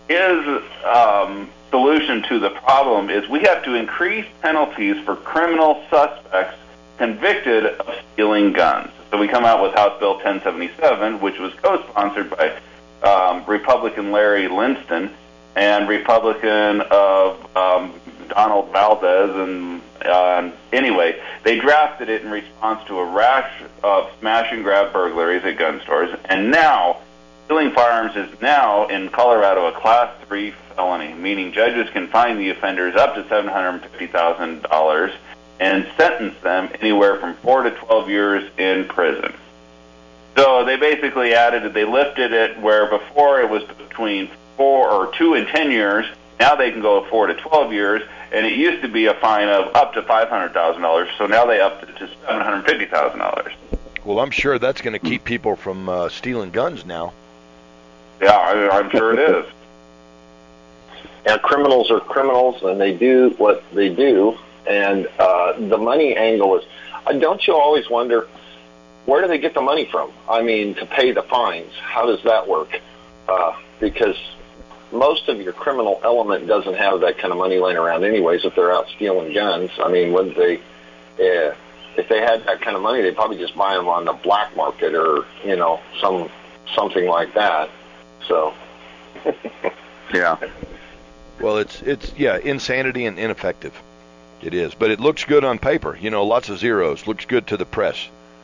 his um, solution to the problem is we have to increase penalties for criminal suspects convicted of stealing guns. So we come out with House Bill ten seventy-seven, which was co-sponsored by um, Republican Larry Linston and Republican of um, Donald Valdez. And uh, anyway, they drafted it in response to a rash of smash-and-grab burglaries at gun stores. And now, stealing firearms is now, in Colorado, a Class three felony, meaning judges can fine the offenders up to seven hundred fifty thousand dollars and sentence them anywhere from four to twelve years in prison. So they basically added, they lifted it where before it was between four or two and ten years. Now they can go four to twelve years, and it used to be a fine of up to five hundred thousand dollars. So now they upped it to seven hundred fifty thousand dollars. Well, I'm sure that's going to keep people from uh, stealing guns now. Yeah, I, I'm sure it is. And criminals are criminals, and they do what they do. And uh, the money angle is, uh, don't you always wonder, where do they get the money from? I mean, to pay the fines, how does that work? Uh, because most of your criminal element doesn't have that kind of money laying around anyways if they're out stealing guns. I mean, wouldn't they, uh, if they had that kind of money, they'd probably just buy them on the black market or, you know, some something like that. So, yeah. Well, it's, it's yeah, insanity and ineffective. It is, but it looks good on paper. You know, lots of zeros. Looks good to the press.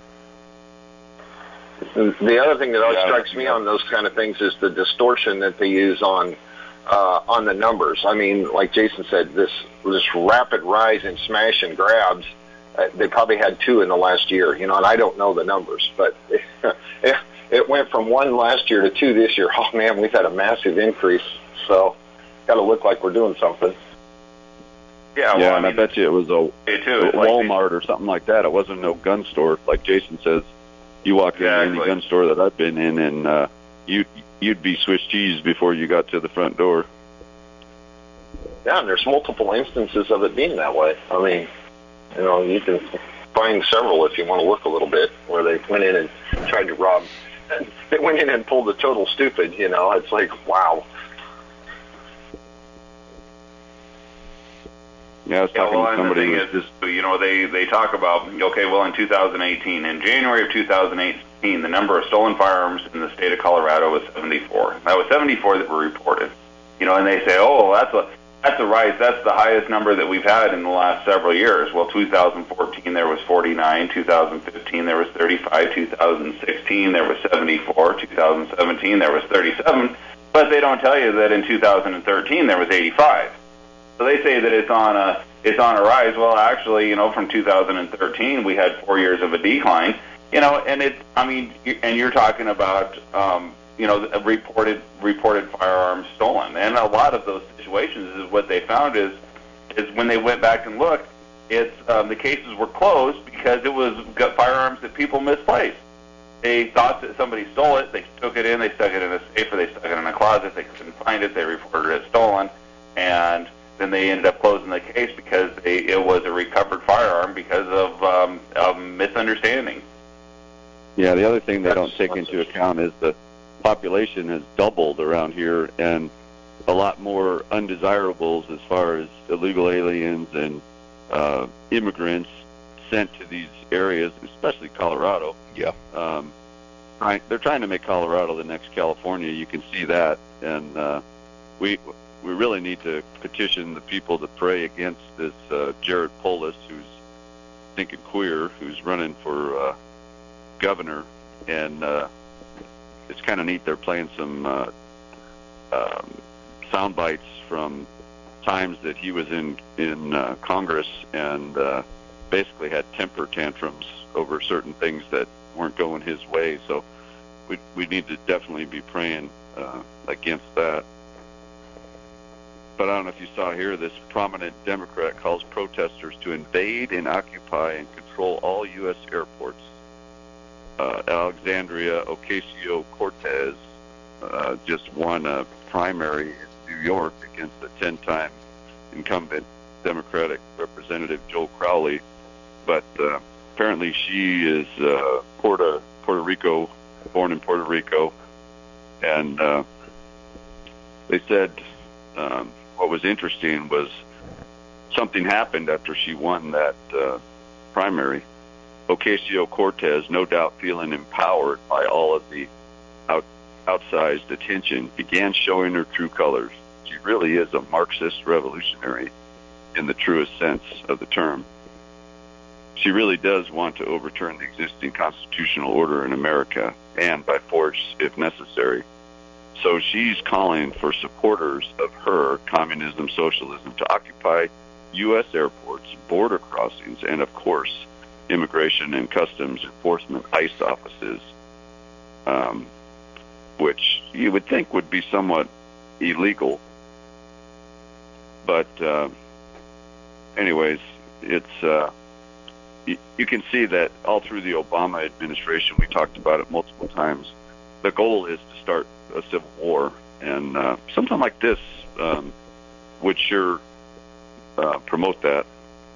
The other thing that always yeah. strikes me on those kind of things is the distortion that they use on uh, on the numbers. I mean, like Jason said, this this rapid rise in smash and grabs. Uh, they probably had two in the last year. You know, and I don't know the numbers, but it, it went from one last year to two this year. Oh man, we've had a massive increase. So, got to look like we're doing something. Yeah, well, yeah, I and mean, I bet you it was a, too. a Walmart or something like that. It wasn't no gun store, like Jason says. You walk exactly. into any gun store that I've been in, and uh, you you'd be Swiss cheese before you got to the front door. Yeah, and there's multiple instances of it being that way. I mean, you know, you can find several if you want to look a little bit where they went in and tried to rob. They went in and pulled the total stupid. You know, it's like wow. Yeah, I was Yeah, talking well, to and the somebody thing who is, is, you know, they, they talk about, okay, well, in two thousand eighteen, in January of two thousand eighteen, the number of stolen firearms in the state of Colorado was seventy-four. That was seventy-four that were reported. You know, and they say, oh, that's a that's a rise. That's the highest number that we've had in the last several years. Well, two thousand fourteen, there was forty-nine. two thousand fifteen, there was thirty-five. two thousand sixteen, there was seventy-four. two thousand seventeen, there was thirty-seven. But they don't tell you that in two thousand thirteen, there was eighty-five. So they say that it's on a it's on a rise. Well, actually, you know, from two thousand thirteen, we had four years of a decline. You know, and it. I mean, and you're talking about um, you know reported reported firearms stolen, and a lot of those situations is what they found is is when they went back and looked, it's um, the cases were closed because it was got firearms that people misplaced. They thought that somebody stole it. They took it in. They stuck it in a safe, or they stuck it in a closet. They couldn't find it. They reported it stolen, and then they ended up closing the case because they, it was a recovered firearm because of, um, of misunderstanding. Yeah, the other thing they don't take into account is the population has doubled around here, and a lot more undesirables as far as illegal aliens and uh, immigrants sent to these areas, especially Colorado. Yeah. Um, trying, they're trying to make Colorado the next California. You can see that, and uh, we we really need to petition the people to pray against this uh, Jared Polis, who's thinking queer, who's running for uh, governor, and uh, it's kind of neat. They're playing some uh, um, sound bites from times that he was in in uh, Congress and uh, basically had temper tantrums over certain things that weren't going his way. So we we need to definitely be praying uh, against that. But I don't know if you saw here, this prominent Democrat calls protesters to invade and occupy and control all U S airports. Uh, Alexandria Ocasio-Cortez uh, just won a primary in New York against the ten-time incumbent Democratic Representative Joel Crowley. But uh, apparently she is uh, Puerto, Puerto Rico, born in Puerto Rico, and uh, they said um, what was interesting was something happened after she won that uh, primary. Ocasio-Cortez, no doubt feeling empowered by all of the out, outsized attention, began showing her true colors. She really is a Marxist revolutionary in the truest sense of the term. She really does want to overturn the existing constitutional order in America, and by force if necessary. So she's calling for supporters of her communism, socialism to occupy U S airports, border crossings, and of course, immigration and customs enforcement ICE offices, um, which you would think would be somewhat illegal. But uh, anyways, it's uh, you, you can see that all through the Obama administration, we talked about it multiple times, the goal is to start a civil war, and uh, something like this um, would sure uh, promote that.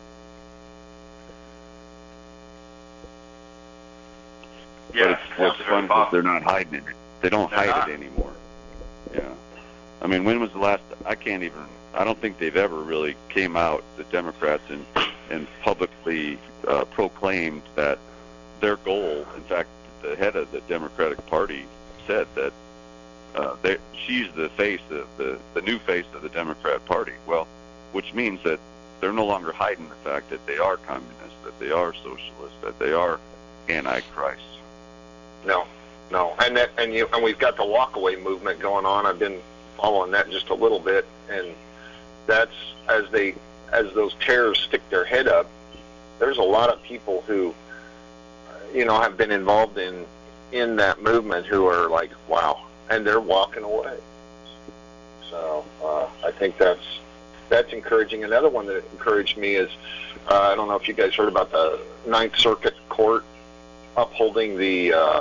Yeah, but it's, what's fun is they're not hiding it. They don't They're hide not. it anymore. Yeah. I mean, when was the last, I can't even, I don't think they've ever really came out, the Democrats, and, and publicly uh, proclaimed that their goal, in fact, the head of the Democratic Party said that uh, they, she's the face of the, the new face of the Democrat Party. Well, which means that they're no longer hiding the fact that they are communists, that they are socialists, that they are anti-Christ. No, no, and that, and you, and we've got the walkaway movement going on. I've been following that just a little bit, and that's as they, as those terrorists stick their head up. There's a lot of people who, you know, have been involved in in that movement who are like, wow, and they're walking away. So uh, I think that's that's encouraging. Another one that encouraged me is uh, I don't know if you guys heard about the Ninth Circuit Court upholding the uh,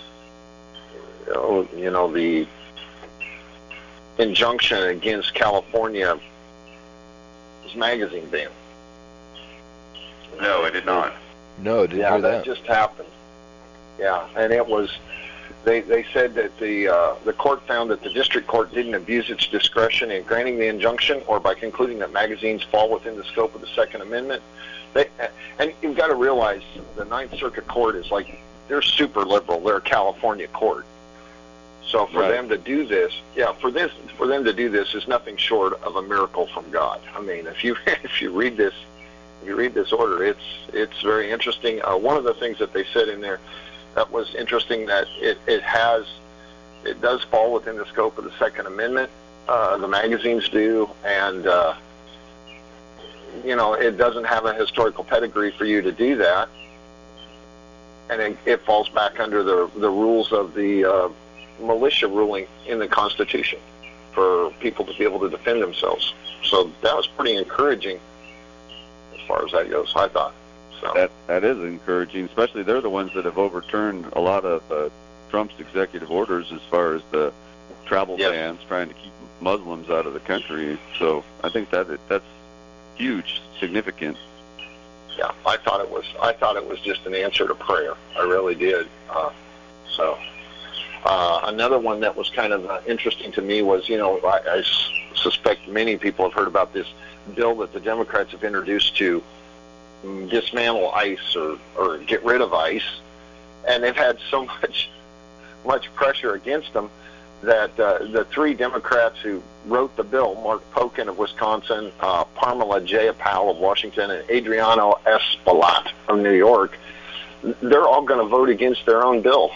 you know the injunction against California's magazine ban. No, I did not. No, didn't yeah, hear that. that. just happened. Yeah, and it was. They they said that the uh, the court found that the district court didn't abuse its discretion in granting the injunction, or by concluding that magazines fall within the scope of the Second Amendment. They, and you've got to realize the Ninth Circuit Court is like, they're super liberal. They're a California court. So for Right. them to do this, yeah, for this for them to do this is nothing short of a miracle from God. I mean, if you if you read this, if you read this order, it's it's very interesting. Uh, one of the things that they said in there that was interesting, that it, it has, it does fall within the scope of the Second Amendment. Uh, the magazines do, and uh, you know, it doesn't have a historical pedigree for you to do that, and it, it falls back under the the rules of the uh, militia ruling in the Constitution for people to be able to defend themselves. So that was pretty encouraging as far as that goes, I thought. So. That that is encouraging, especially they're the ones that have overturned a lot of uh, Trump's executive orders as far as the travel Yes. bans, trying to keep Muslims out of the country. So I think that that's huge, significant. Yeah, I thought it was. I thought it was just an answer to prayer. I really did. Uh, so uh, another one that was kind of uh, interesting to me was, you know, I, I s- suspect many people have heard about this bill that the Democrats have introduced to dismantle ICE or, or get rid of ICE, and they've had so much much pressure against them that uh, the three Democrats who wrote the bill, Mark Pocan of Wisconsin, uh, Parmela Jayapal of Washington, and Adriano Espaillat of New York, they're all going to vote against their own bill.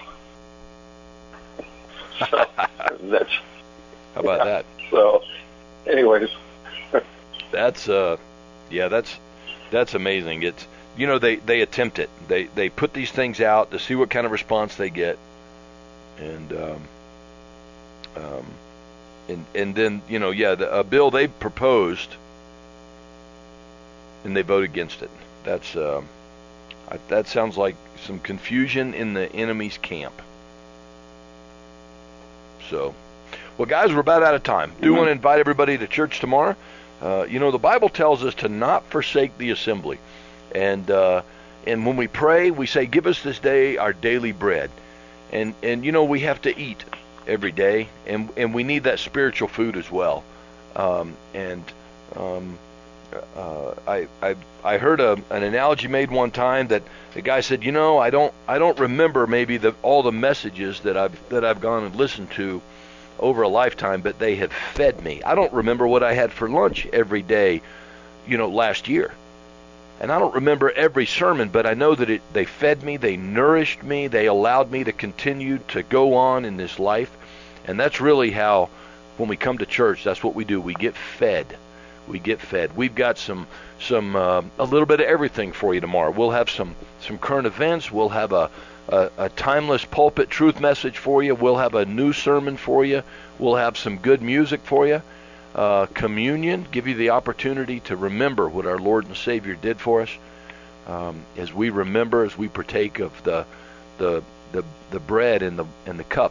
So that's How about that? so. Anyways, That's uh, yeah, that's that's amazing. It's, you know, they they attempt it. They they put these things out to see what kind of response they get, and um, um, and and then, you know, yeah, the, a bill they proposed, and they vote against it. That's um, I, that sounds like some confusion in the enemy's camp. So, well, guys, we're about out of time. Do Mm-hmm. want to invite everybody to church tomorrow. Uh, you know, the Bible tells us to not forsake the assembly. And uh, and when we pray, we say, give us this day our daily bread. And, and you know, we have to eat. every day, and and we need that spiritual food as well. Um, and um, uh, I I I heard a, an analogy made one time that the guy said, you know, I don't I don't remember maybe the all the messages that I've that I've gone and listened to over a lifetime, but they have fed me. I don't remember what I had for lunch every day, you know, last year. And I don't remember every sermon, but I know that it, they fed me, they nourished me, they allowed me to continue to go on in this life. And that's really how, when we come to church, that's what we do. We get fed. We get fed. We've got some, some uh, a little bit of everything for you tomorrow. We'll have some, some current events. We'll have a, a, a timeless pulpit truth message for you. We'll have a new sermon for you. We'll have some good music for you. Uh, communion, give you the opportunity to remember what our Lord and Savior did for us. Um, as we remember, as we partake of the the the, the bread and the and the cup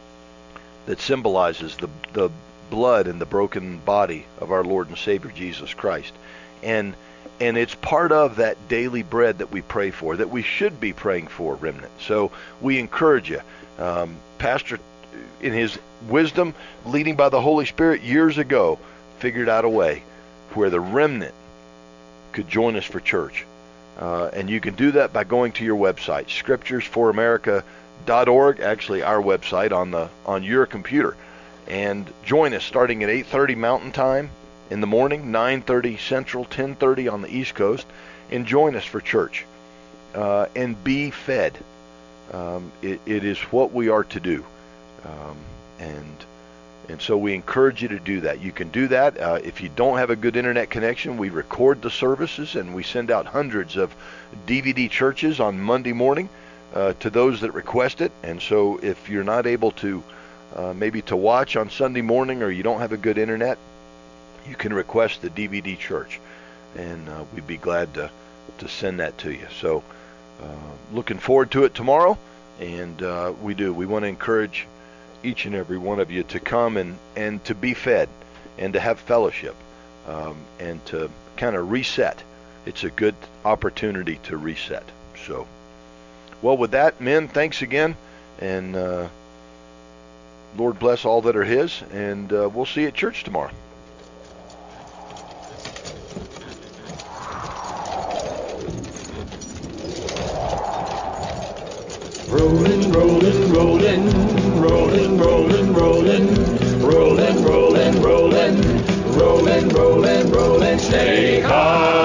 that symbolizes the the blood and the broken body of our Lord and Savior Jesus Christ, and and it's part of that daily bread that we pray for, that we should be praying for, remnant. So we encourage you, um, Pastor, in his wisdom, leading by the Holy Spirit years ago, figured out a way where the remnant could join us for church. Uh, and you can do that by going to your website, scriptures for america dot org, actually our website on the on your computer. And join us starting at eight thirty Mountain Time in the morning, nine thirty Central, ten thirty on the East Coast, and join us for church. Uh, and be fed. Um, it, it is what we are to do. Um, and and so we encourage you to do that. You can do that. Uh, if you don't have a good internet connection, we record the services and we send out hundreds of D V D churches on Monday morning uh, to those that request it. And so if you're not able to uh, maybe to watch on Sunday morning, or you don't have a good internet, you can request the D V D church, and uh, we'd be glad to, to send that to you. So uh, looking forward to it tomorrow. And uh, we do. We want to encourage each and every one of you to come and, and to be fed and to have fellowship um, and to kind of reset. It's a good opportunity to reset. So, well, with that, men, thanks again. And uh, Lord bless all that are his. And uh, we'll see you at church tomorrow. Rolling, rolling, rolling, rolling, rolling, rolling, rolling, rolling, rolling, rolling, rolling, rolling, stay high.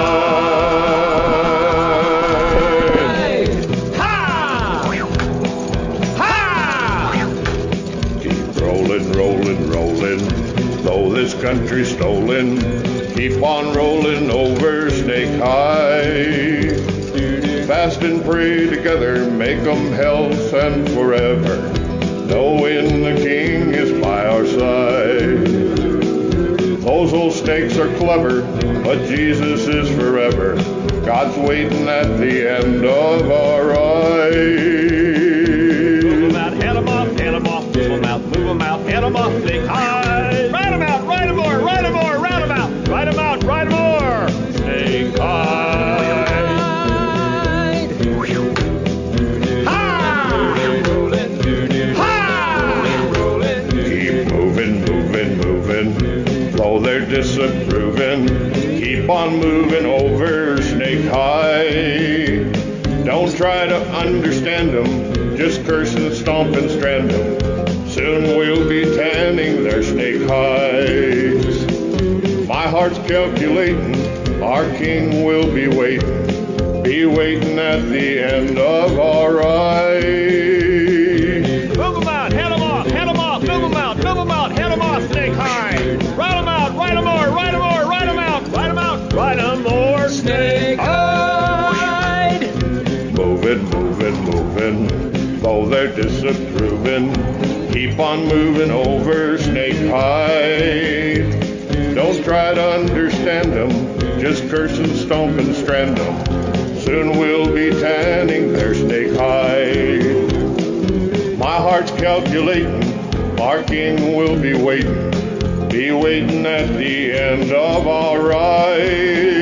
Ha! Ha! Keep rolling, rolling, rolling, though this country's stolen. Keep on rolling over Snake High. Fast and pray together, make 'em health and forever, knowing the King is by our side. Those old snakes are clever, but Jesus is forever. God's waiting at the end of our ride. Move 'em out, head 'em off, head 'em off, move 'em out, move 'em out, head 'em off, Snake High. Ride 'em out, ride 'em more, ride 'em more, ride 'em out, ride 'em out, ride 'em more, Snake High. Though they're disapproving, keep on moving over Snake High. Don't try to understand them, just curse and stomp and strand them. Soon we'll be tanning their snake hides. My heart's calculating, our King will be waiting, be waiting at the end of our ride. Move 'em out, head 'em off, head 'em off, move 'em out, move 'em out, head 'em off, Snake High. Ride 'em out, ride 'em more, ride 'em more, ride 'em out, ride 'em out, ride 'em more, Snake High. Moving, moving, moving, though they're disapproving, keep on moving over Snake High. Don't try to understand them, just curse and stomp and strand them. Soon we'll be tanning their Snake High. My heart's calculating, our King will be waiting, be waiting at the end of our ride.